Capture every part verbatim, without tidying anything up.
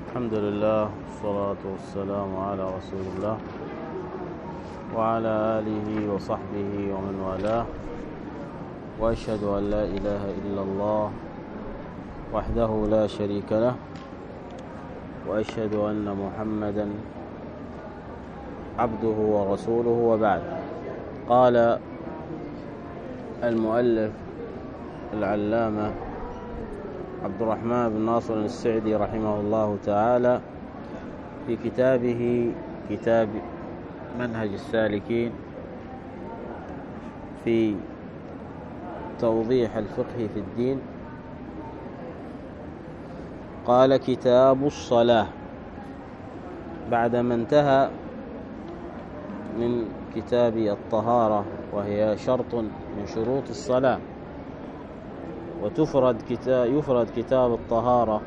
الحمد لله والصلاة والسلام على رسول الله وعلى آله وصحبه ومن والاه، وأشهد أن لا إله إلا الله وحده لا شريك له، وأشهد أن محمدا عبده ورسوله، وبعد. قال المؤلف العلامة عبد الرحمن بن ناصر السعدي رحمه الله تعالى في كتابه كتاب منهج السالكين في توضيح الفقه في الدين، قال: كتاب الصلاة، بعدما انتهى من كتاب الطهارة وهي شرط من شروط الصلاة، وتفرد كتاب يفرد كتاب الطهارة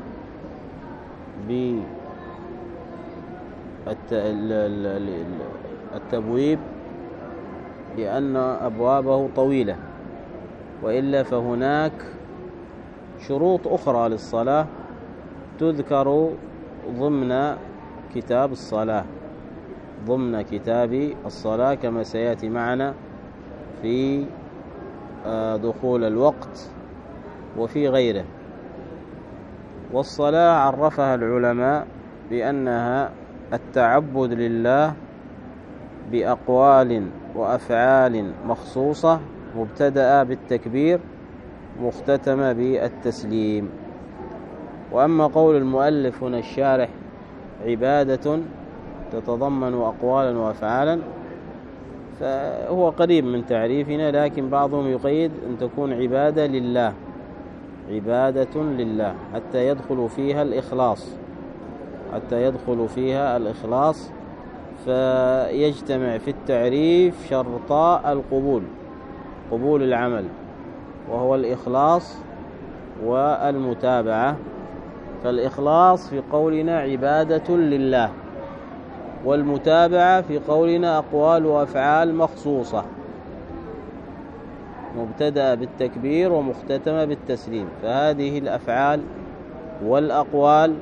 بالتبويب لأن أبوابه طويلة، وإلا فهناك شروط أخرى للصلاة تذكر ضمن كتاب الصلاة ضمن كتاب الصلاة كما سيأتي معنا في دخول الوقت وفي غيره. والصلاة عرفها العلماء بأنها التعبد لله بأقوال وأفعال مخصوصة، مبتدأة بالتكبير مختتمة بالتسليم. وأما قول المؤلف هنا الشارح عبادة تتضمن أقوالا وأفعالا، فهو قريب من تعريفنا، لكن بعضهم يقيد أن تكون عبادة لله عبادة لله حتى يدخل فيها الإخلاص حتى يدخل فيها الإخلاص فيجتمع في التعريف شرطا القبول قبول العمل، وهو الإخلاص والمتابعة. فالإخلاص في قولنا عبادة لله، والمتابعة في قولنا أقوال وأفعال مخصوصة مبتدأ بالتكبير ومختتمة بالتسليم. فهذه الأفعال والأقوال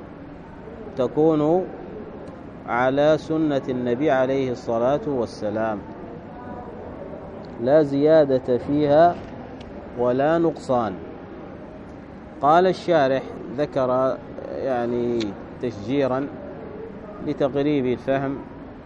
تكون على سنة النبي عليه الصلاة والسلام، لا زيادة فيها ولا نقصان. قال الشارح، ذكر يعني تشجيرا لتقريب الفهم،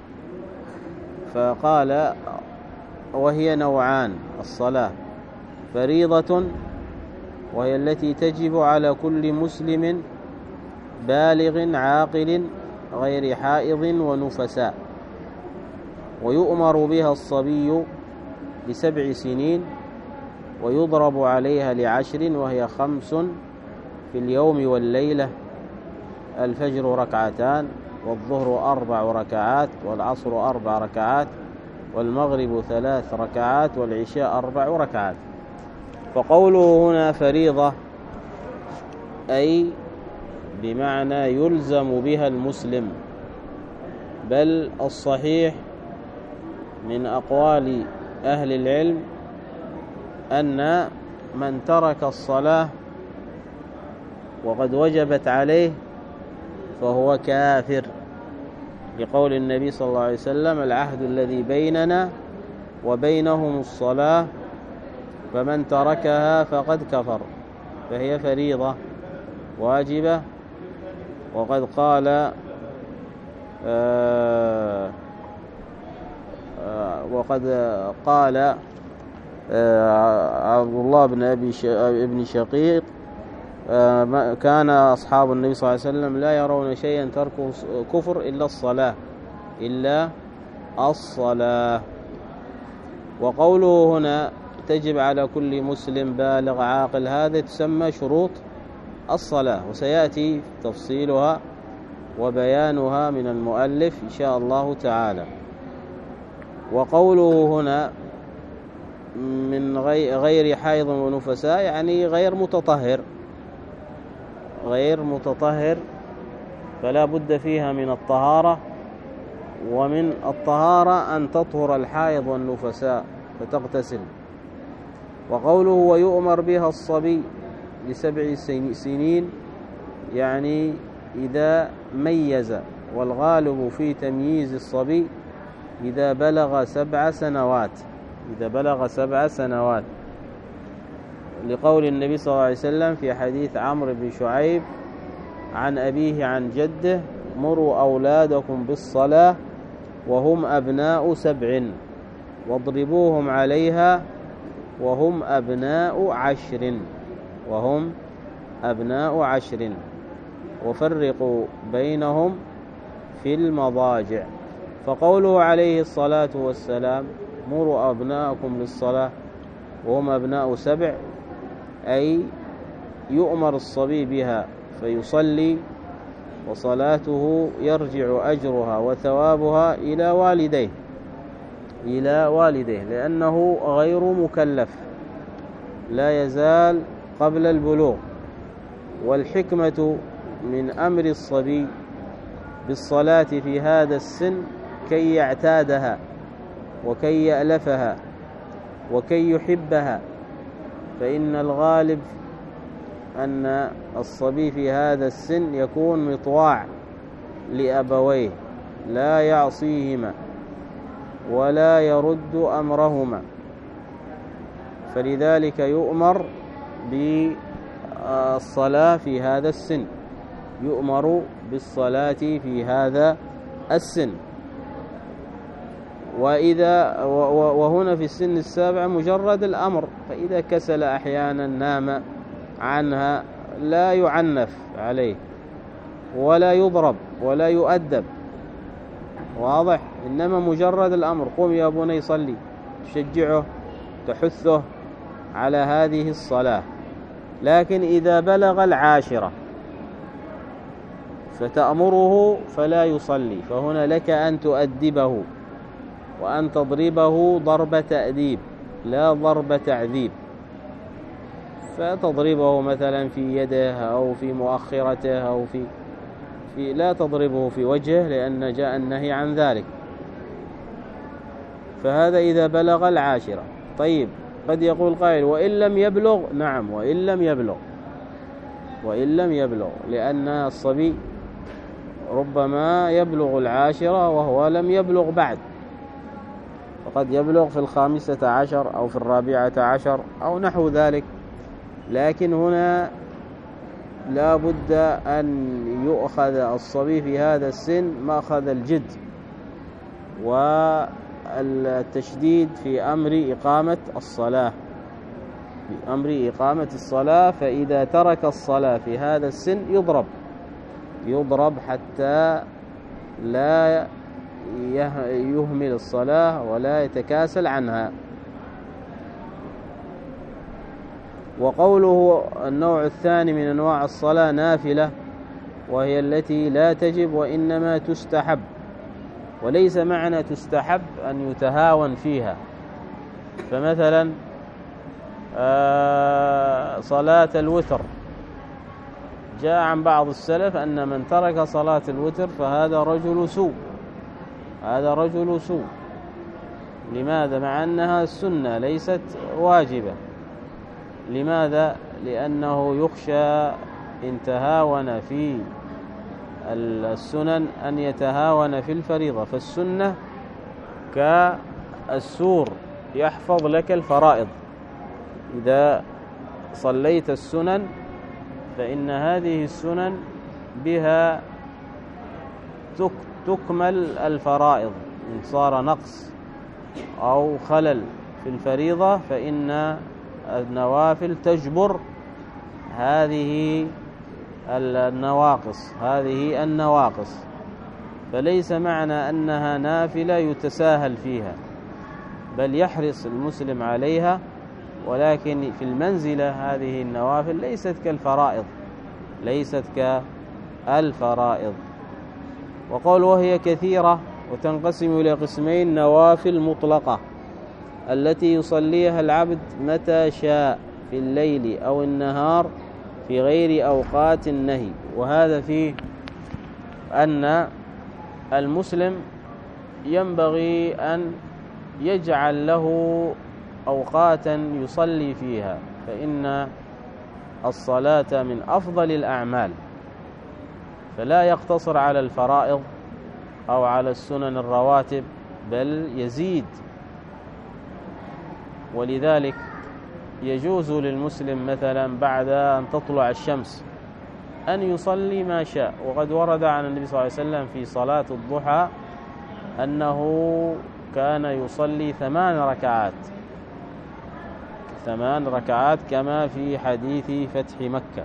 فقال: وهي نوعان: الصلاة فريضة، وهي التي تجب على كل مسلم بالغ عاقل غير حائض ونفساء، ويؤمر بها الصبي لسبع سنين، ويضرب عليها لعشر، وهي خمس في اليوم والليلة: الفجر ركعتان، والظهر أربع ركعات، والعصر أربع ركعات، والمغرب ثلاث ركعات، والعشاء أربع ركعات. فقوله هنا فريضة أي بمعنى يلزم بها المسلم، بل الصحيح من أقوال أهل العلم أن من ترك الصلاة وقد وجبت عليه فهو كافر، لقول النبي صلى الله عليه وسلم: العهد الذي بيننا وبينهم الصلاة، فمن تركها فقد كفر. فهي فريضة واجبة. وقد قال آه آه وقد قال آه عبد الله بن أبي ابن شقيق: آه كان أصحاب النبي صلى الله عليه وسلم لا يرون شيئا تركه كفر إلا الصلاة إلا الصلاة. وقوله هنا تجب على كل مسلم بالغ عاقل، هذا تسمى شروط الصلاة، وسيأتي تفصيلها وبيانها من المؤلف إن شاء الله تعالى. وقوله هنا من غير حيض ونفساء يعني غير متطهر غير متطهر فلا بد فيها من الطهارة، ومن الطهارة أن تطهر الحائض والنفساء فتغتسل. وقوله ويؤمر بها الصبي لسبع سنين يعني إذا ميز، والغالب في تمييز الصبي إذا بلغ سبع سنوات إذا بلغ سبع سنوات لقول النبي صلى الله عليه وسلم في حديث عمرو بن شعيب عن أبيه عن جده: مروا أولادكم بالصلاة وهم أبناء سبع واضربوهم عليها وهم أبناء عشر وهم أبناء عشر وفرقوا بينهم في المضاجع. فقوله عليه الصلاة والسلام: مروا أبناءكم بالصلاة وهم أبناء سبع، أي يؤمر الصبي بها فيصلي، وصلاته يرجع أجرها وثوابها إلى والديه إلى والديه لأنه غير مكلف، لا يزال قبل البلوغ. والحكمة من أمر الصبي بالصلاة في هذا السن كي يعتادها وكي يألفها وكي يحبها، فإن الغالب أن الصبي في هذا السن يكون مطواع لأبويه، لا يعصيهما ولا يرد أمرهما، فلذلك يؤمر بالصلاة في هذا السن يؤمر بالصلاة في هذا السن. وإذا وهنا في السن السابع مجرد الأمر، فإذا كسل أحيانا نام عنها لا يعنف عليه ولا يضرب ولا يؤدب، واضح؟ إنما مجرد الأمر: قم يا بني صلي، تشجعه تحثه على هذه الصلاة. لكن إذا بلغ العاشرة فتأمره فلا يصلي، فهنا لك أن تؤدبه وأن تضربه ضرب تأديب لا ضرب تعذيب، فتضربه مثلا في يده أو في مؤخرته أو في, في لا تضربه في وجهه لأن جاء النهي عن ذلك. فهذا إذا بلغ العاشرة. طيب، قد يقول قائل: وإن لم يبلغ؟ نعم، وإن لم يبلغ وإن لم يبلغ لأن الصبي ربما يبلغ العاشرة وهو لم يبلغ بعد، فقد يبلغ في الخامسة عشر أو في الرابعة عشر أو نحو ذلك. لكن هنا لا بد أن يؤخذ الصبي في هذا السن مأخذ الجد والتشديد في أمر إقامة الصلاة في أمر إقامة الصلاة فإذا ترك الصلاة في هذا السن يضرب يضرب حتى لا يهمل الصلاة ولا يتكاسل عنها. وقوله النوع الثاني من أنواع الصلاة نافلة، وهي التي لا تجب وإنما تستحب، وليس معنى تستحب أن يتهاون فيها. فمثلا صلاة الوتر جاء عن بعض السلف أن من ترك صلاة الوتر فهذا رجل سوء هذا رجل سوء لماذا؟ مع أنها السنة ليست واجبة. لماذا؟ لأنه يخشى إن تهاون في السنن أن يتهاون في الفريضة، فالسنة كالسور يحفظ لك الفرائض. إذا صليت السنن فإن هذه السنن بها تكمل الفرائض، إن صار نقص أو خلل في الفريضة فإن النوافل تجبر هذه النواقص هذه النواقص فليس معنى أنها نافلة يتساهل فيها، بل يحرص المسلم عليها، ولكن في المنزلة هذه النوافل ليست كالفرائض ليست كالفرائض. وقول وهي كثيرة وتنقسم إلى قسمين: نوافل مطلقة التي يصليها العبد متى شاء في الليل أو النهار في غير أوقات النهي، وهذا فيه أن المسلم ينبغي أن يجعل له أوقاتا يصلي فيها، فإن الصلاة من أفضل الأعمال فلا يقتصر على الفرائض أو على السنن الرواتب، بل يزيد. ولذلك يجوز للمسلم مثلا بعد أن تطلع الشمس أن يصلي ما شاء. وقد ورد عن النبي صلى الله عليه وسلم في صلاة الضحى أنه كان يصلي ثمان ركعات ثمان ركعات كما في حديث فتح مكة.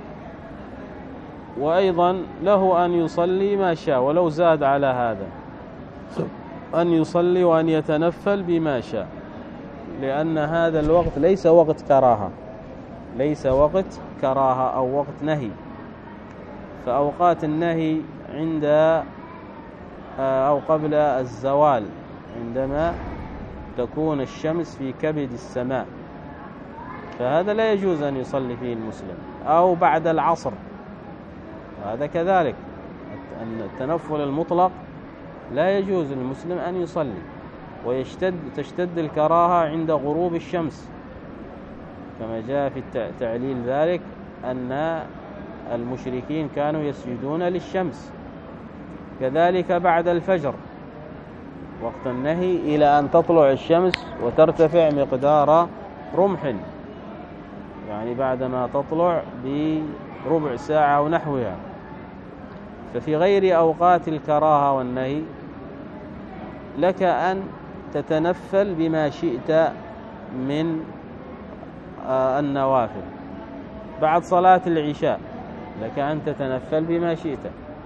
وأيضا له أن يصلي ما شاء ولو زاد على هذا، أن يصلي وأن يتنفل بما شاء، لأن هذا الوقت ليس وقت كراهة ليس وقت كراهة أو وقت نهي. فأوقات النهي عند أو قبل الزوال، عندما تكون الشمس في كبد السماء، فهذا لا يجوز أن يصلي فيه المسلم. أو بعد العصر، هذا كذلك التنفل المطلق لا يجوز للمسلم أن يصلي. ويشتد تشتد الكراهة عند غروب الشمس، كما جاء في تعليل ذلك أن المشركين كانوا يسجدون للشمس. كذلك بعد الفجر وقت النهي إلى أن تطلع الشمس وترتفع مقدار رمح، يعني بعدما تطلع بربع ساعة ونحوها. ففي غير أوقات الكراهة والنهي لك أن تتنفل بما شئت من النوافل. بعد صلاة العشاء لك أن تتنفل بما شئت،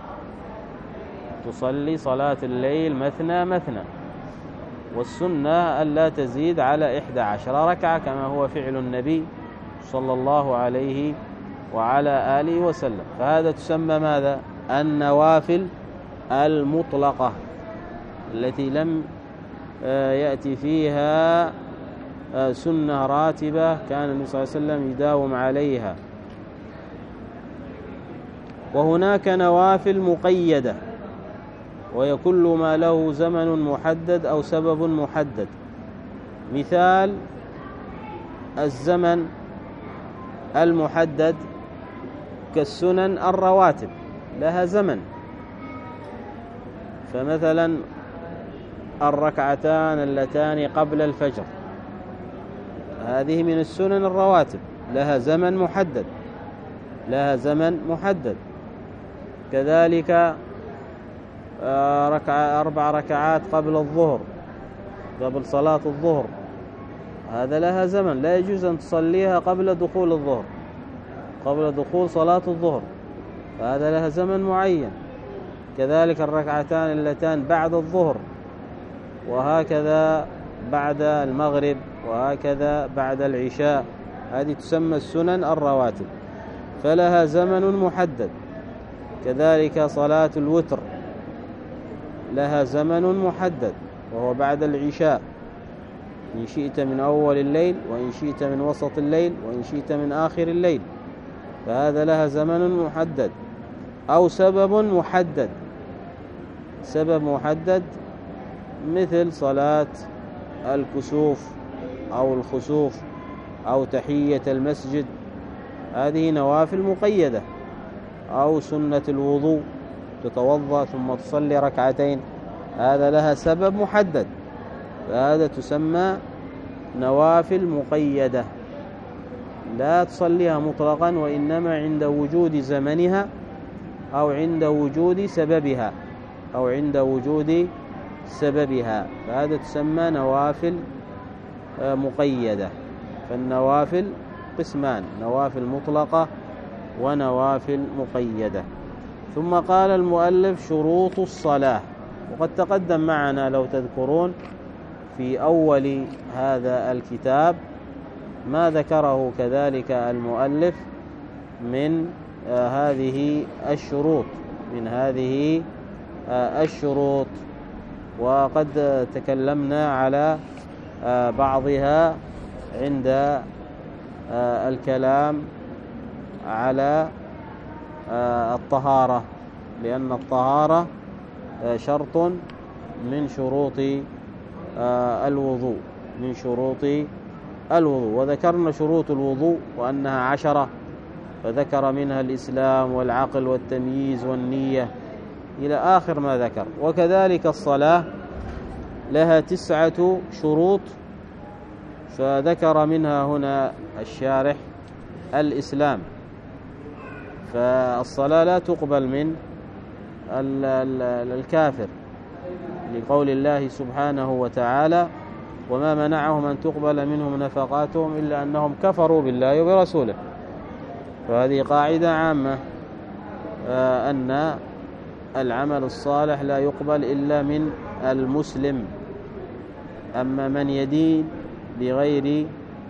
تصلي صلاة الليل مثنى مثنى، والسنة ألا تزيد على إحدى عشر ركعة كما هو فعل النبي صلى الله عليه وعلى آله وسلم. فهذا تسمى ماذا؟ النوافل المطلقة التي لم يأتي فيها سنة راتبة كان النبي صلى الله عليه وسلم يداوم عليها. وهناك نوافل مقيدة، وهي كل ما له زمن محدد أو سبب محدد. مثال الزمن المحدد كالسنن الرواتب لها زمن، فمثلا الركعتان اللتان قبل الفجر هذه من السنن الرواتب لها زمن محدد لها زمن محدد. كذلك ركعة أربع ركعات قبل الظهر قبل صلاة الظهر هذا لها زمن، لا يجوز أن تصليها قبل دخول الظهر قبل دخول صلاة الظهر، فهذا لها زمن معين. كذلك الركعتان اللتان بعد الظهر، وهكذا بعد المغرب، وهكذا بعد العشاء، هذه تسمى السنن الرواتب فلها زمن محدد. كذلك صلاة الوتر لها زمن محدد وهو بعد العشاء، إن شئت من أول الليل وإن شئت من وسط الليل وإن شئت من آخر الليل، فهذا لها زمن محدد. أو سبب محدد سبب محدد مثل صلاة الكسوف أو الخسوف أو تحية المسجد، هذه نوافل مقيدة. أو سنة الوضوء تتوضأ ثم تصلي ركعتين، هذا لها سبب محدد، فهذا تسمى نوافل مقيدة لا تصليها مطلقا، وإنما عند وجود زمنها أو عند وجود سببها أو عند وجود سببها، فهذا تسمى نوافل مقيدة. فالنوافل قسمان: نوافل مطلقة ونوافل مقيدة. ثم قال المؤلف: شروط الصلاة. وقد تقدم معنا لو تذكرون في أول هذا الكتاب ما ذكره كذلك المؤلف من آه هذه الشروط من هذه آه الشروط وقد تكلمنا على آه بعضها عند آه الكلام على آه الطهارة، لأن الطهارة آه شرط من شروط آه الوضوء من شروط الوضوء. وذكرنا شروط الوضوء وأنها عشرة: فذكر منها الإسلام والعقل والتمييز والنية إلى آخر ما ذكر. وكذلك الصلاة لها تسعة شروط، فذكر منها هنا الشارح الإسلام، فالصلاة لا تقبل من الكافر لقول الله سبحانه وتعالى: وما منعهم أن تقبل منهم نفقاتهم إلا أنهم كفروا بالله وبرسوله. فهذه قاعدة عامة أن العمل الصالح لا يقبل إلا من المسلم، أما من يدين بغير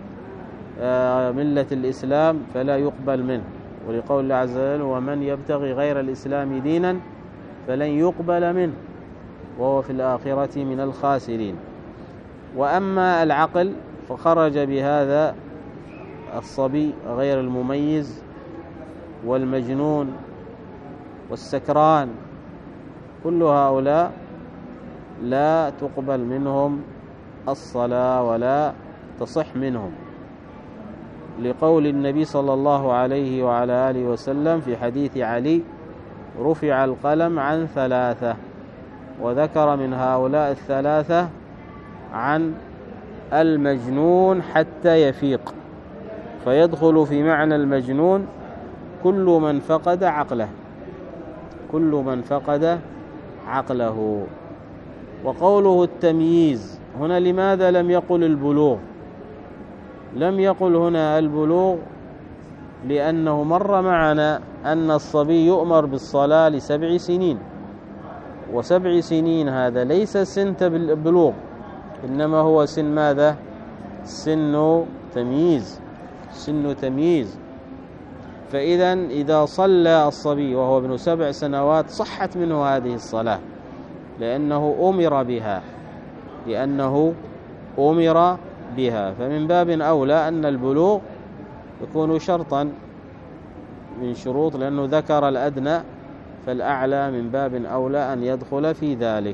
ملة الإسلام فلا يقبل منه، ولقول الله عز وجل: ومن يبتغي غير الإسلام دينا فلن يقبل منه وهو في الآخرة من الخاسرين. وأما العقل فخرج بهذا الصبي غير المميز والمجنون والسكران، كل هؤلاء لا تقبل منهم الصلاة ولا تصح منهم، لقول النبي صلى الله عليه وعلى آله وسلم في حديث علي: رفع القلم عن ثلاثة، وذكر من هؤلاء الثلاثة عن المجنون حتى يفيق، فيدخل في معنى المجنون كل من فقد عقله، كل من فقد عقله. وقوله التمييز هنا لماذا لم يقل البلوغ؟ لم يقل هنا البلوغ لأنه مر معنا أن الصبي يؤمر بالصلاة لسبع سنين، وسبع سنين هذا ليس سن البلوغ، إنما هو سن ماذا؟ سن تمييز، سن تمييز. فإذا إذا صلى الصبي وهو ابن سبع سنوات صحت منه هذه الصلاة، لأنه أمر بها، لأنه أمر بها. فمن باب أولى أن البلوغ يكون شرطا من شروط، لأنه ذكر الأدنى، فالأعلى من باب أولى أن يدخل في ذلك.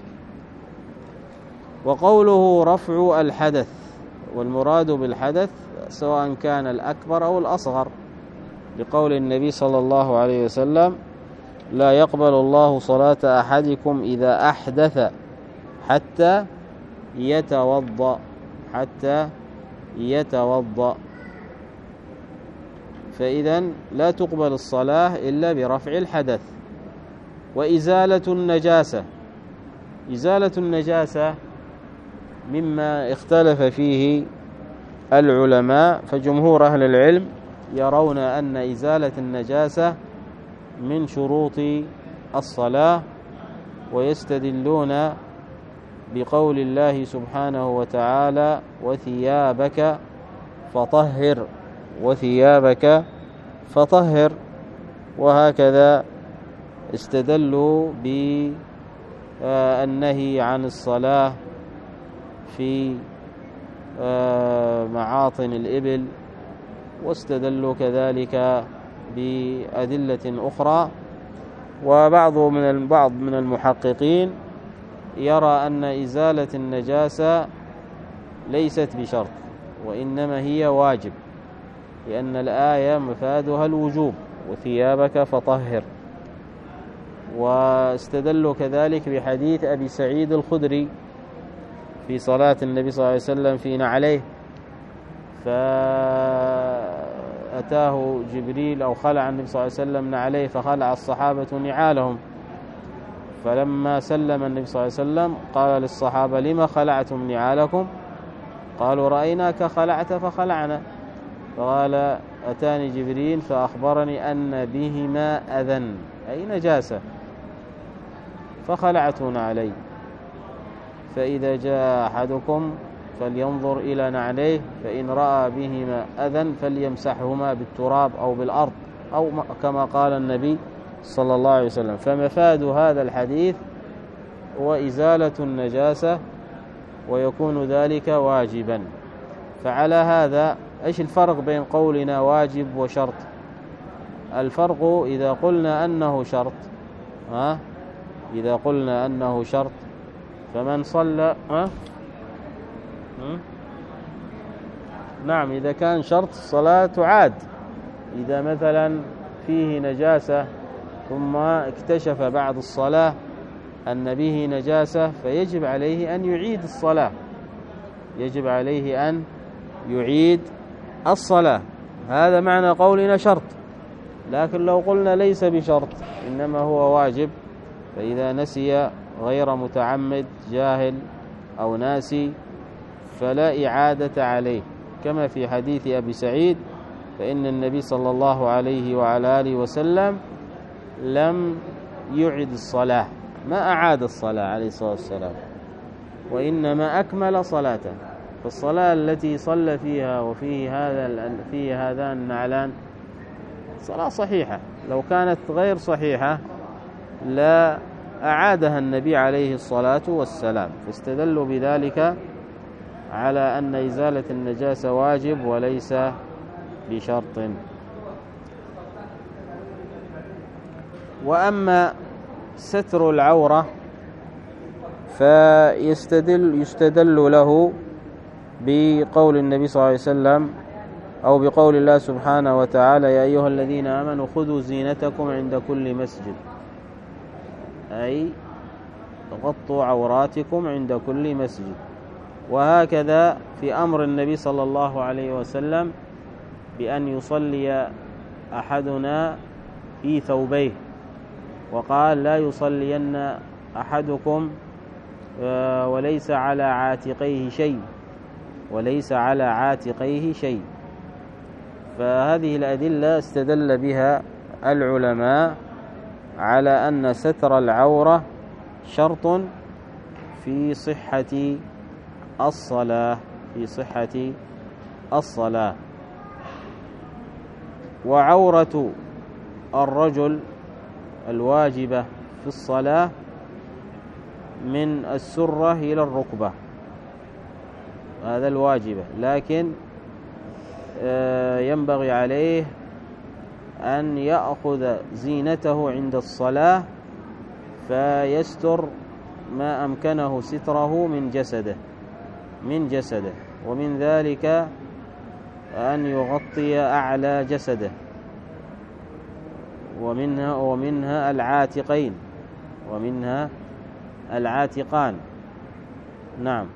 وقوله رفع الحدث، والمراد بالحدث سواء كان الأكبر أو الأصغر، لقول النبي صلى الله عليه وسلم: لا يقبل الله صلاة أحدكم إذا أحدث حتى يتوضأ، حتى يتوضأ. فإذا لا تقبل الصلاة إلا برفع الحدث. وإزالة النجاسة، إزالة النجاسة مما اختلف فيه العلماء، فجمهور أهل العلم يرون أن إزالة النجاسة من شروط الصلاة، ويستدلون بقول الله سبحانه وتعالى: وثيابك فطهر، وثيابك فطهر. وهكذا استدلوا بالنهي عن الصلاة في معاطن الإبل، واستدلوا كذلك بأدلة أخرى. وبعض من البعض من المحققين يرى أن إزالة النجاسة ليست بشرط، وإنما هي واجب، لأن الآية مفادها الوجوب: وثيابك فطهر. واستدلوا كذلك بحديث أبي سعيد الخدري في صلاة النبي صلى الله عليه وسلم في نعليه، فأتاه جبريل أو خلع النبي صلى الله عليه وسلم نعليه، فخلع الصحابة نعالهم، فلما سلم النبي صلى الله عليه وسلم قال للصحابة: لما خلعتم نعالكم؟ قالوا: رأيناك خلعت فخلعنا. فقال: أتاني جبريل فأخبرني أن بهما أذى، أي نجاسة، فخلعتنا عليه. فإذا جاء أحدكم فلينظر إلى نعليه، فإن رأى بهما أذى فليمسحهما بالتراب أو بالأرض، أو كما قال النبي صلى الله عليه وسلم. فمفاد هذا الحديث هو إزالة النجاسة، ويكون ذلك واجبا. فعلى هذا إيش الفرق بين قولنا واجب وشرط؟ الفرق إذا قلنا أنه شرط، ها إذا قلنا أنه شرط فمن صلى، ها نعم، إذا كان شرط الصلاة تعاد، إذا مثلا فيه نجاسة ثم اكتشف بعد الصلاة أن به نجاسة فيجب عليه أن يعيد الصلاة يجب عليه أن يعيد الصلاة. هذا معنى قولنا شرط، لكن لو قلنا ليس بشرط إنما هو واجب، فإذا نسي غير متعمد جاهل أو ناسي فلا إعادة عليه، كما في حديث أبي سعيد فإن النبي صلى الله عليه وعلى آله وسلم لم يعد الصلاة، ما أعاد الصلاة عليه الصلاة والسلام، وإنما أكمل صلاته. فالصلاة التي صلى فيها وفيه هذا فيه هذان النعلان صلاة صحيحة، لو كانت غير صحيحة لا أعادها النبي عليه الصلاة والسلام، فاستدلوا بذلك على أن إزالة النجاسة واجب وليس بشرط. وأما ستر العورة فيستدل يستدل له بقول النبي صلى الله عليه وسلم أو بقول الله سبحانه وتعالى: يا أيها الذين آمنوا خذوا زينتكم عند كل مسجد، أي غطوا عوراتكم عند كل مسجد. وهكذا في أمر النبي صلى الله عليه وسلم بأن يصلي أحدنا في ثوبيه، وقال: لا يصلين أحدكم وليس على عاتقيه شيء وليس على عاتقيه شيء. فهذه الأدلة استدل بها العلماء على أن ستر العورة شرط في صحة الصلاة في صحة الصلاة. وعورة الرجل الواجبة في الصلاة من السرة إلى الركبة، هذا الواجبة، لكن ينبغي عليه أن يأخذ زينته عند الصلاة فيستر ما أمكنه ستره من جسده من جسده ومن ذلك أن يغطي أعلى جسده، ومنها ومنها العاتقين ومنها العاتقان. نعم.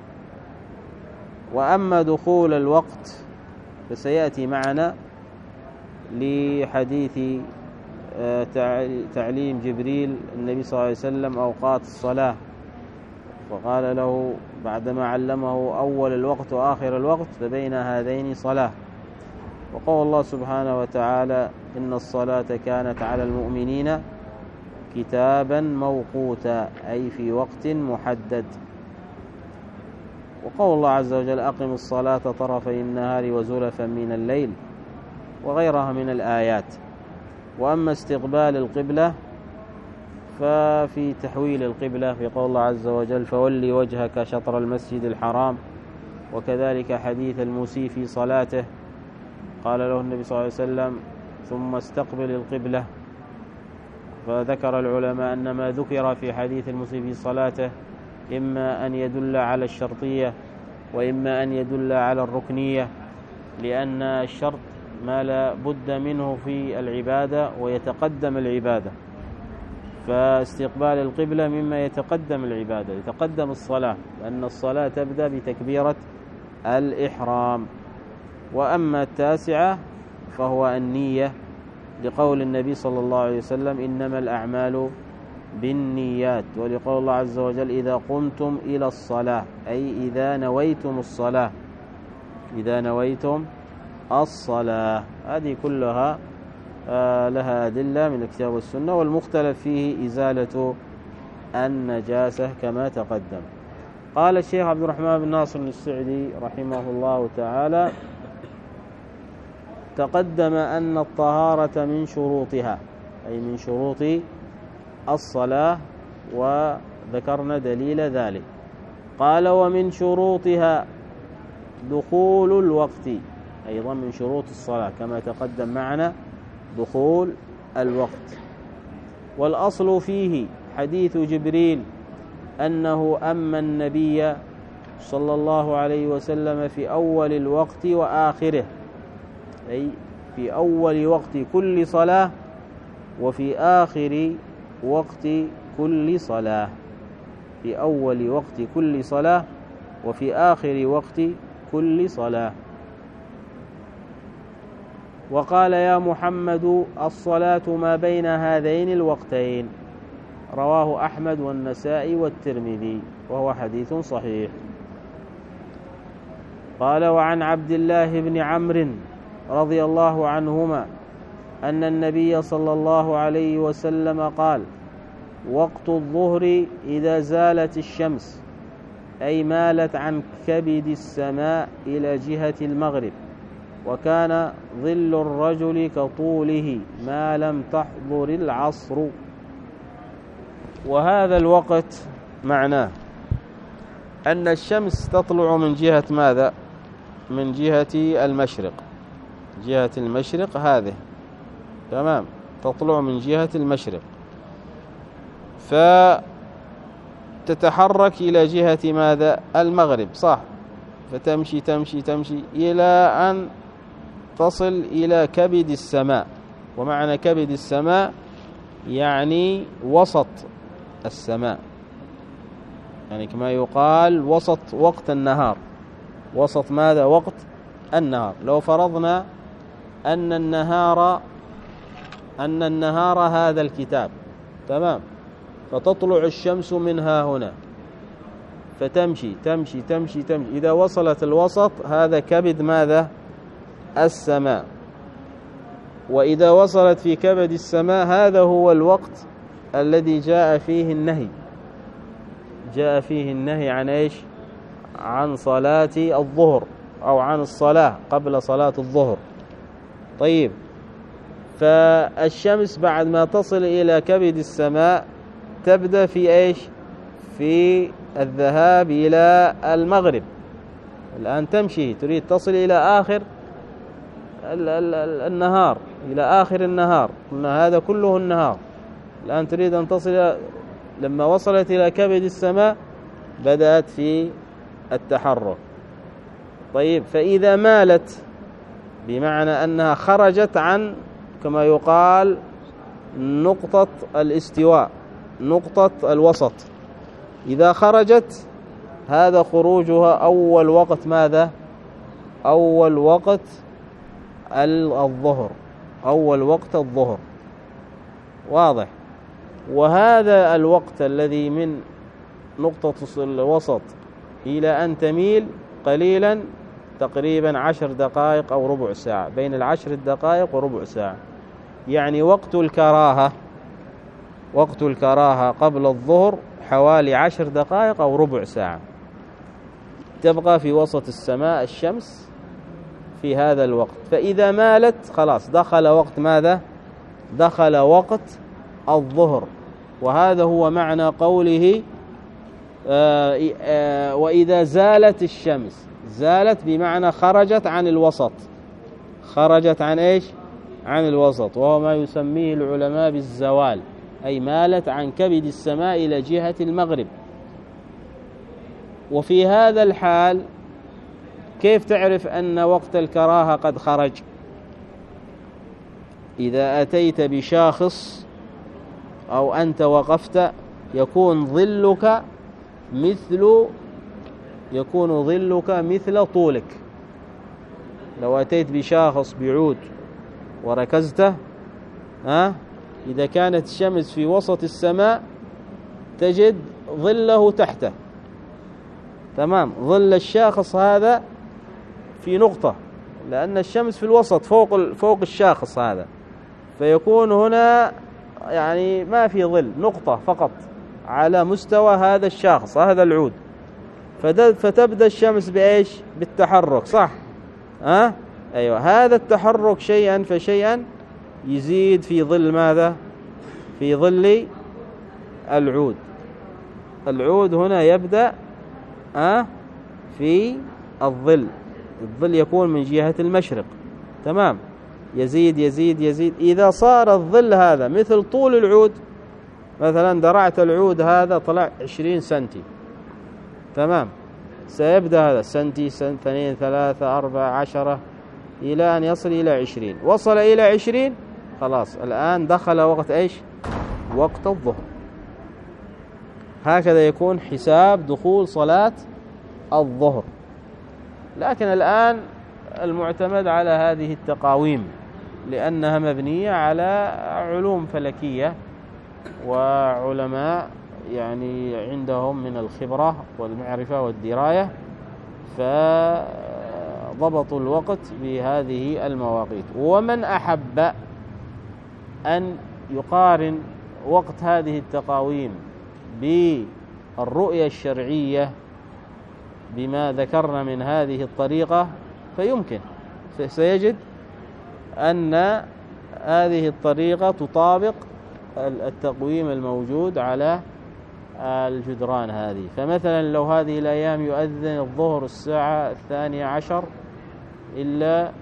وأما دخول الوقت فسيأتي معنا لحديث تعليم جبريل النبي صلى الله عليه وسلم أوقات الصلاة، وقال له بعدما علمه أول الوقت وآخر الوقت فبين هذين صلاة. وقال الله سبحانه وتعالى: إن الصلاة كانت على المؤمنين كتابا موقوتا، أي في وقت محدد. وقال الله عز وجل: أقم الصلاة طرفي النهار وزلفا من الليل، وغيرها من الآيات. وأما استقبال القبلة ففي تحويل القبلة في قول الله عز وجل: فولي وجهك شطر المسجد الحرام. وكذلك حديث المسيء في صلاته قال له النبي صلى الله عليه وسلم: ثم استقبل القبلة. فذكر العلماء أن ما ذكر في حديث المسيء في صلاته إما أن يدل على الشرطية وإما أن يدل على الركنية، لأن الشرط ما لا بد منه في العبادة ويتقدم العبادة، فاستقبال القبلة مما يتقدم العبادة، يتقدم الصلاة، لأن الصلاة تبدأ بتكبيرة الإحرام. وأما التاسعة فهو النية، لقول النبي صلى الله عليه وسلم: إنما الأعمال بالنيات، ولقول الله عز وجل: إذا قمتم إلى الصلاة، أي إذا نويتم الصلاة إذا نويتم الصلاة. هذه كلها لها أدلة من الكتاب والسنة، والمختلف فيه إزالة النجاسة كما تقدم. قال الشيخ عبد الرحمن بن ناصر السعدي رحمه الله تعالى: تقدم أن الطهارة من شروطها، أي من شروط الصلاة، وذكرنا دليل ذلك. قال: ومن شروطها دخول الوقت، أيضا من شروط الصلاة كما تقدم معنا دخول الوقت. والأصل فيه حديث جبريل أنه أما النبي صلى الله عليه وسلم في أول الوقت وآخره، أي في أول وقت كل صلاة وفي آخر وقت كل صلاة، في أول وقت كل صلاة وفي آخر وقت كل صلاة. وقال يا محمد الصلاة ما بين هذين الوقتين، رواه أحمد والنسائي والترمذي وهو حديث صحيح. قال وعن عبد الله بن عمرو رضي الله عنهما أن النبي صلى الله عليه وسلم قال وقت الظهر إذا زالت الشمس، أي مالت عن كبد السماء إلى جهة المغرب، وكان ظل الرجل كطوله ما لم تحضر العصر. وهذا الوقت معناه أن الشمس تطلع من جهة ماذا؟ من جهة المشرق، جهة المشرق هذه، تمام، تطلع من جهة المشرق، فتتحرك إلى جهة ماذا؟ المغرب، صح، فتمشي تمشي تمشي إلى أن تصل إلى كبد السماء. ومعنى كبد السماء يعني وسط السماء، يعني كما يقال وسط وقت النهار. وسط ماذا؟ وقت النهار. لو فرضنا أن النهار أن النهار هذا الكتاب، تمام، فتطلع الشمس منها هنا فتمشي تمشي تمشي تمشي، إذا وصلت الوسط هذا كبد ماذا؟ السماء. وإذا وصلت في كبد السماء هذا هو الوقت الذي جاء فيه النهي، جاء فيه النهي عن إيش؟ عن صلاة الظهر أو عن الصلاة قبل صلاة الظهر. طيب، فالشمس بعد ما تصل إلى كبد السماء تبدأ في إيش؟ في الذهاب إلى المغرب. الآن تمشي، تريد تصل إلى آخر النهار، إلى آخر النهار، قلنا هذا كله النهار. الآن تريد أن تصل، لما وصلت إلى كبد السماء بدأت في التحرك. طيب، فإذا مالت بمعنى أنها خرجت عن كما يقال نقطة الاستواء، نقطة الوسط، إذا خرجت هذا خروجها أول وقت ماذا؟ أول وقت الظهر، أول وقت الظهر، واضح. وهذا الوقت الذي من نقطة الوسط إلى أن تميل قليلا تقريبا عشر دقائق أو ربع ساعة، بين العشر دقائق وربع ساعة، يعني وقت الكراهة، وقت الكراهة قبل الظهر حوالي عشر دقائق أو ربع ساعة، تبقى في وسط السماء الشمس في هذا الوقت. فإذا مالت خلاص دخل وقت ماذا؟ دخل وقت الظهر. وهذا هو معنى قوله آآ آآ وإذا زالت الشمس، زالت بمعنى خرجت عن الوسط، خرجت عن إيش؟ عن الوسط، وهو ما يسميه العلماء بالزوال، أي مالت عن كبد السماء إلى جهة المغرب. وفي هذا الحال كيف تعرف أن وقت الكراهة قد خرج؟ إذا أتيت بشاخص أو أنت وقفت يكون ظلك مثل يكون ظلك مثل طولك. لو أتيت بشاخص بعود وركزته، ها، إذا كانت الشمس في وسط السماء تجد ظله تحته، تمام، ظل الشاخص هذا في نقطة، لأن الشمس في الوسط فوق فوق الشاخص هذا، فيكون هنا يعني ما في ظل، نقطة فقط على مستوى هذا الشاخص، هذا العود، فتبدأ الشمس بإيش؟ بالتحرك، صح؟ ها؟ أيوة، هذا التحرك شيئا فشيئا يزيد في ظل ماذا؟ في ظل العود. العود هنا يبدأ ها في الظل، الظل يكون من جهة المشرق، تمام، يزيد يزيد يزيد، إذا صار الظل هذا مثل طول العود، مثلا درعت العود هذا طلع عشرين سنتي، تمام، سيبدأ هذا سنتي، سنت، اثنين، ثلاثة، أربعة، عشرة، إلى أن يصل إلى عشرين. وصل إلى عشرين خلاص الآن دخل وقت إيش؟ وقت الظهر. هكذا يكون حساب دخول صلاة الظهر. لكن الآن المعتمد على هذه التقاويم لأنها مبنية على علوم فلكية وعلماء يعني عندهم من الخبرة والمعرفة والدراية، فضبطوا الوقت بهذه المواقيت. ومن أحب أن يقارن وقت هذه التقاويم بالرؤية الشرعية بما ذكرنا من هذه الطريقة فيمكن سيجد أن هذه الطريقة تطابق التقويم الموجود على الجدران هذه. فمثلا لو هذه الأيام يؤذن الظهر الساعة الثانية عشر إلا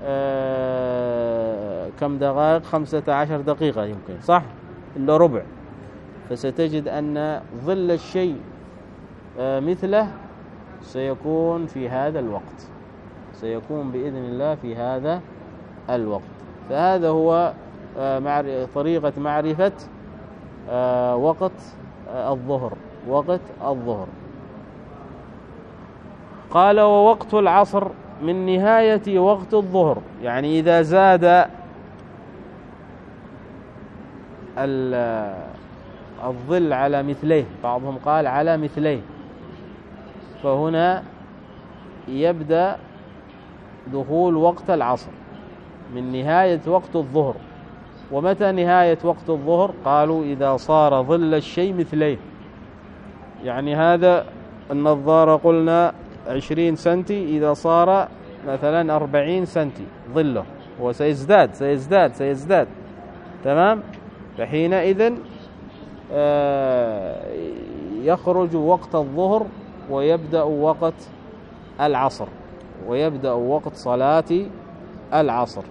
آه كم دقائق؟ خمسة عشر دقيقة يمكن، صح؟ إلا ربع. فستجد أن ظل الشيء آه مثله سيكون في هذا الوقت، سيكون بإذن الله في هذا الوقت. فهذا هو آه طريقة معرفة آه وقت آه الظهر، وقت الظهر. قال ووقت العصر من نهاية وقت الظهر، يعني إذا زاد الظل على مثليه، بعضهم قال على مثليه، فهنا يبدأ دخول وقت العصر من نهاية وقت الظهر. ومتى نهاية وقت الظهر؟ قالوا إذا صار ظل الشيء مثليه، يعني هذا النظارة قلنا عشرين سنتي، إذا صار مثلا أربعين سنتي ظله، وسيزداد سيزداد سيزداد تمام. فحينئذ يخرج وقت الظهر ويبدأ وقت العصر، ويبدأ وقت صلاة العصر.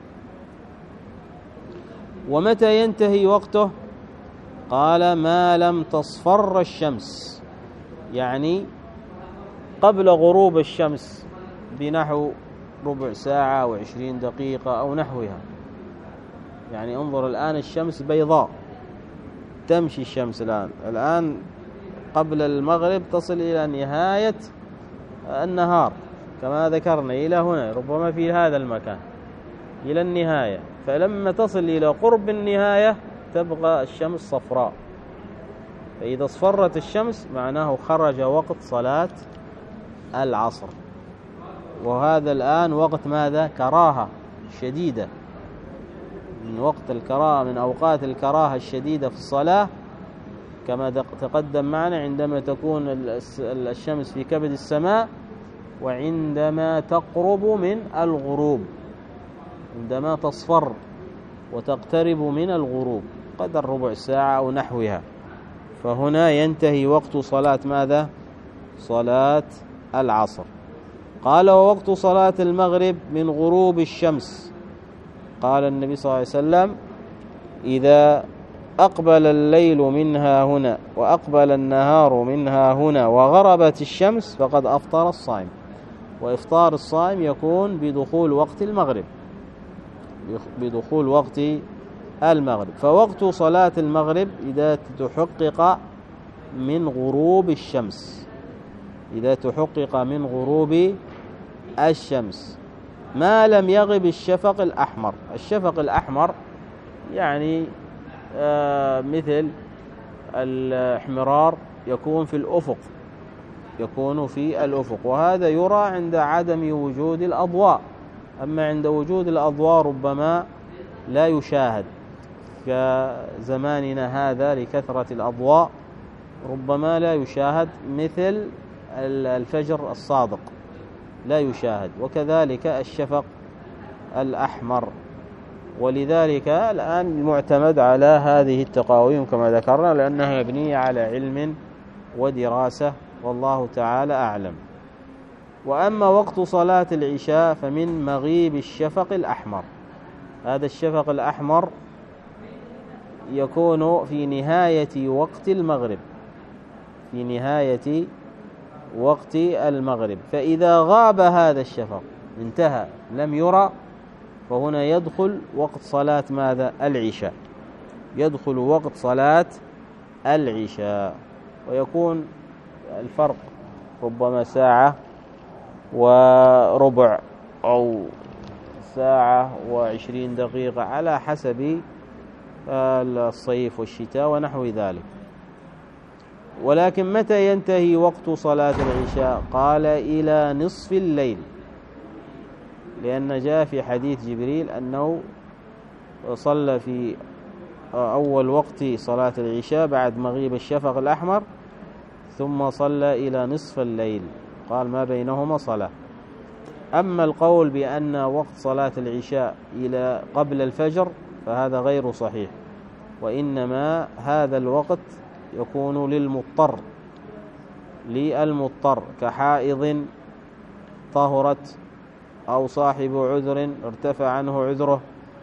ومتى ينتهي وقته؟ قال ما لم تصفر الشمس، يعني قبل غروب الشمس بنحو ربع ساعة أو عشرين دقيقة أو نحوها. يعني انظر الآن الشمس بيضاء، تمشي الشمس الآن الآن قبل المغرب تصل إلى نهاية النهار كما ذكرنا، إلى هنا ربما في هذا المكان إلى النهاية. فلما تصل إلى قرب النهاية تبقى الشمس صفراء، فإذا اصفرت الشمس معناه خرج وقت صلاة العصر. وهذا الآن وقت ماذا؟ كراهة شديدة، من وقت الكراهة، من أوقات الكراهة الشديدة في الصلاة كما تقدم معنا، عندما تكون الشمس في كبد السماء وعندما تقرب من الغروب، عندما تصفر وتقترب من الغروب قدر ربع ساعة أو نحوها. فهنا ينتهي وقت صلاة ماذا؟ صلاة العصر. قال ووقت صلاة المغرب من غروب الشمس. قال النبي صلى الله عليه وسلم إذا أقبل الليل منها هنا وأقبل النهار منها هنا وغربت الشمس فقد أفطر الصائم. وإفطار الصائم يكون بدخول وقت المغرب، بدخول وقت المغرب. فوقت صلاة المغرب إذا تحقق من غروب الشمس، إذا تحقق من غروب الشمس ما لم يغب الشفق الأحمر. الشفق الأحمر يعني آه مثل الاحمرار يكون في الأفق، يكون في الأفق، وهذا يرى عند عدم وجود الأضواء. أما عند وجود الأضواء ربما لا يشاهد، كزماننا هذا لكثرة الأضواء ربما لا يشاهد، مثل الفجر الصادق لا يشاهد، وكذلك الشفق الأحمر. ولذلك الآن المعتمد على هذه التقاويم كما ذكرنا، لأنها مبنية على علم ودراسة، والله تعالى أعلم. وأما وقت صلاة العشاء فمن مغيب الشفق الأحمر. هذا الشفق الأحمر يكون في نهاية وقت المغرب، في نهاية وقت المغرب. فإذا غاب هذا الشفق انتهى لم يرى، فهنا يدخل وقت صلاة ماذا؟ العشاء، يدخل وقت صلاة العشاء، ويكون الفرق ربما ساعة وربع أو ساعة وعشرين دقيقة على حسب الصيف والشتاء ونحو ذلك. ولكن متى ينتهي وقت صلاة العشاء؟ قال إلى نصف الليل، لأن جاء في حديث جبريل أنه صلى في أول وقت صلاة العشاء بعد مغيب الشفق الأحمر، ثم صلى إلى نصف الليل، قال ما بينهما صلاة. أما القول بأن وقت صلاة العشاء إلى قبل الفجر فهذا غير صحيح، وإنما هذا الوقت يكون للمضطر، للمضطر كحائض طهرت، أو صاحب عذر ارتفع عنه عذره،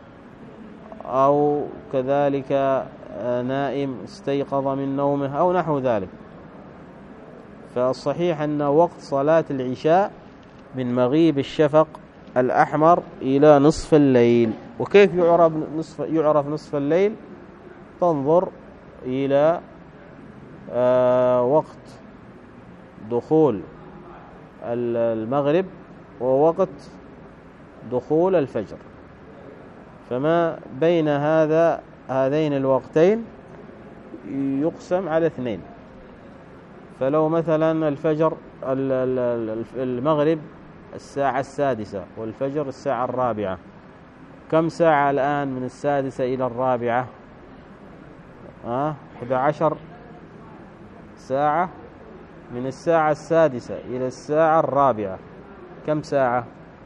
أو كذلك نائم استيقظ من نومه أو نحو ذلك. فالصحيح أن وقت صلاة العشاء من مغيب الشفق الأحمر إلى نصف الليل. وكيف يعرف نصف, يعرف نصف الليل؟ تنظر إلى آه وقت دخول المغرب ووقت دخول الفجر، فما بين هذا هذين الوقتين يقسم على اثنين. فلو مثلا الفجر المغرب الساعة السادسة والفجر الساعة الرابعة، كم ساعة الآن من السادسة إلى الرابعة؟ آه إحدى عشر ساعة. من الساعة السادسة إلى الساعة الرابعة كم ساعة؟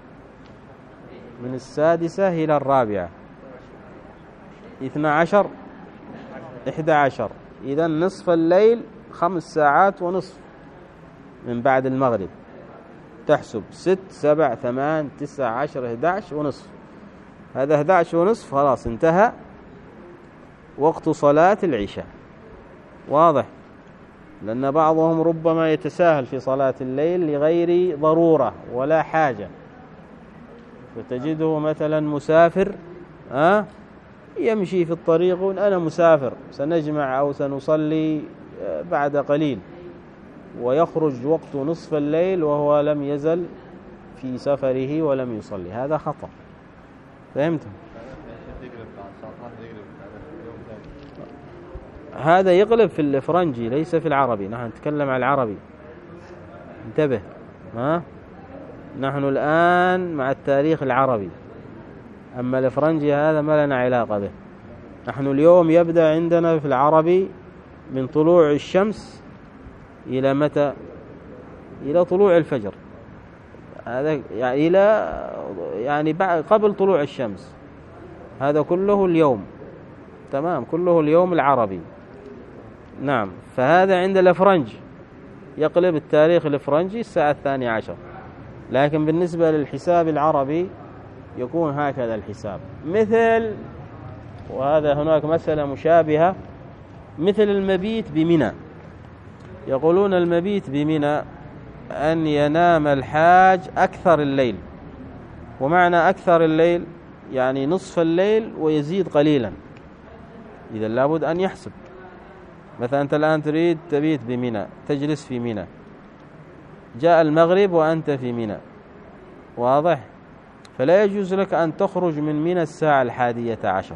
من السادسة إلى الرابعة اثنى عشر، إحدى عشر. إذا نصف الليل خمس ساعات ونصف من بعد المغرب، تحسب ست سبع ثمان تسع عشر إحدى عشر ونصف. هذا إحدى عشر ونصف خلاص انتهى وقت صلاة العشاء. واضح؟ لأن بعضهم ربما يتساهل في صلاة الليل لغير ضرورة ولا حاجة، فتجده مثلا مسافر أه؟ يمشي في الطريق يقول أنا مسافر سنجمع أو سنصلي بعد قليل، ويخرج وقت نصف الليل وهو لم يزل في سفره ولم يصلي. هذا خطأ. فهمتم؟ هذا يقلب في الفرنجي ليس في العربي، نحن نتكلم عن العربي، انتبه. ها؟ نحن الآن مع التاريخ العربي، أما الفرنجي هذا ما لنا علاقة به. نحن اليوم يبدأ عندنا في العربي من طلوع الشمس إلى متى؟ إلى طلوع الفجر، هذا يعني إلى يعني قبل طلوع الشمس، هذا كله اليوم، تمام، كله اليوم العربي. نعم. فهذا عند الفرنج يقلب التاريخ الفرنجي الساعة الثانية عشر، لكن بالنسبة للحساب العربي يكون هكذا الحساب. مثل، وهذا هناك مسألة مشابهة، مثل المبيت بمنى. يقولون المبيت بمنى أن ينام الحاج أكثر الليل، ومعنى أكثر الليل يعني نصف الليل ويزيد قليلا. إذا لابد أن يحسب. مثلا أنت الآن تريد تبيت بمنى، تجلس في منى، جاء المغرب وأنت في منى، واضح؟ فلا يجوز لك أن تخرج من منى الساعة الحادية عشر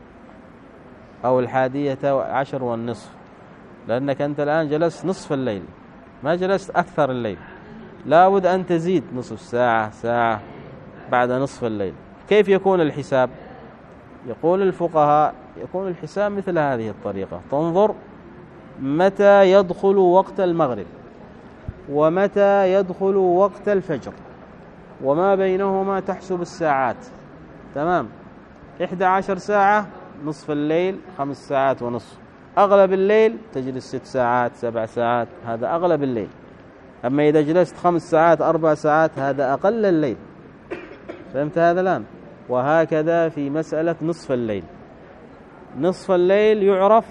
أو الحادية عشر والنصف، لأنك أنت الآن جلست نصف الليل، ما جلست أكثر الليل. لابد أن تزيد نصف ساعة ساعة بعد نصف الليل. كيف يكون الحساب؟ يقول الفقهاء يكون الحساب مثل هذه الطريقة. تنظر متى يدخل وقت المغرب ومتى يدخل وقت الفجر، وما بينهما تحسب الساعات، تمام. إحدى عشر ساعة نصف الليل خمس ساعات ونصف، أغلب الليل تجلس ست ساعات سبع ساعات، هذا أغلب الليل. أما إذا جلست خمس ساعات أربع ساعات هذا أقل الليل. فهمت هذا الآن؟ وهكذا في مسألة نصف الليل. نصف الليل يعرف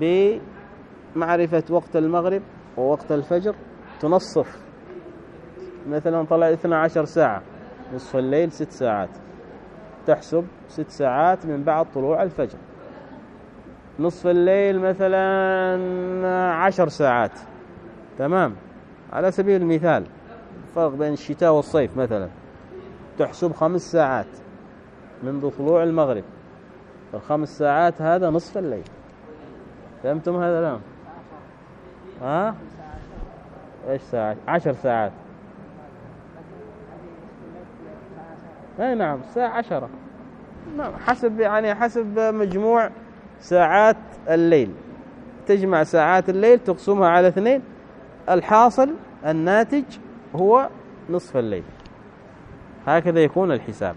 بمعرفة وقت المغرب ووقت الفجر، تنصف مثلا طلع اثنتا عشرة ساعة، نصف الليل ست ساعات، تحسب ست ساعات من بعد طلوع الفجر. نصف الليل مثلا عشر ساعات، تمام، على سبيل المثال، الفرق بين الشتاء والصيف مثلا، تحسب خمس ساعات منذ طلوع المغرب، الخمس ساعات هذا نصف الليل. فهمتم هذا الآن؟ ها؟ ايش ساعات؟ عشر ساعات. اي نعم، الساعة عشرة، نعم، حسب يعني حسب مجموع ساعات الليل، تجمع ساعات الليل تقسمها على اثنين، الحاصل الناتج هو نصف الليل. هكذا يكون الحساب.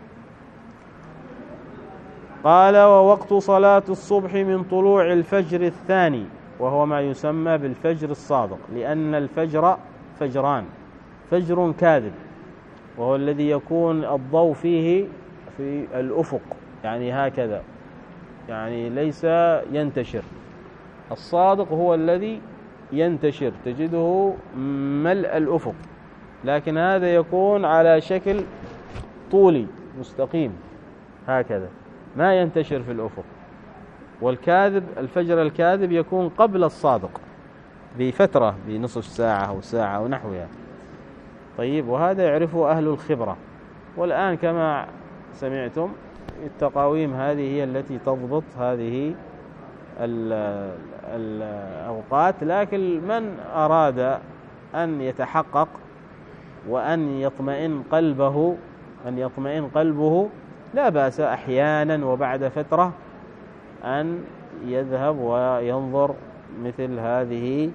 قال: ووقت صلاة الصبح من طلوع الفجر الثاني، وهو ما يسمى بالفجر الصادق، لأن الفجر فجران: فجر كاذب وهو الذي يكون الضوء فيه في الأفق، يعني هكذا، يعني ليس ينتشر. الصادق هو الذي ينتشر، تجده ملء الأفق، لكن هذا يكون على شكل طولي مستقيم هكذا، ما ينتشر في الأفق. والكاذب، الفجر الكاذب يكون قبل الصادق بفترة، بنصف ساعة أو ساعة ونحوها. طيب، وهذا يعرفه أهل الخبرة. والآن كما سمعتم التقاويم هذه هي التي تضبط هذه الأوقات، لكن من أراد أن يتحقق وأن يطمئن قلبه أن يطمئن قلبه لا بأس أحيانا وبعد فترة أن يذهب وينظر مثل هذه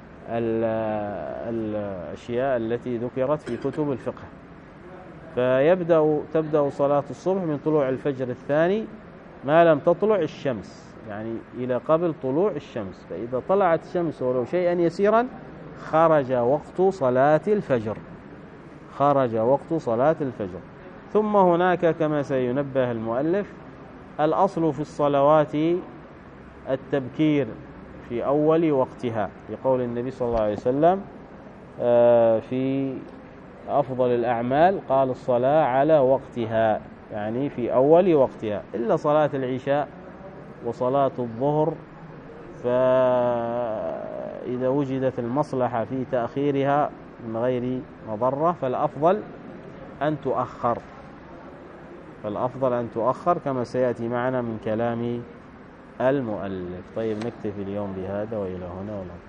الأشياء التي ذكرت في كتب الفقه. فيبدأ تبدأ صلاة الصبح من طلوع الفجر الثاني ما لم تطلع الشمس، يعني إلى قبل طلوع الشمس. فإذا طلعت الشمس ولو شيئا يسيرا خرج وقت صلاة الفجر خرج وقت صلاة الفجر. ثم هناك كما سينبه المؤلف الأصل في الصلوات التبكير في أول وقتها، لقول النبي صلى الله عليه وسلم في أفضل الأعمال قال: الصلاة على وقتها، يعني في أول وقتها، إلا صلاة العشاء وصلاة الظهر، فإذا وجدت المصلحة في تأخيرها من غير مضرة فالأفضل أن تؤخر فالأفضل أن تؤخر كما سيأتي معنا من كلام المؤلف. طيب، نكتفي اليوم بهذا، وإلى هنا والله.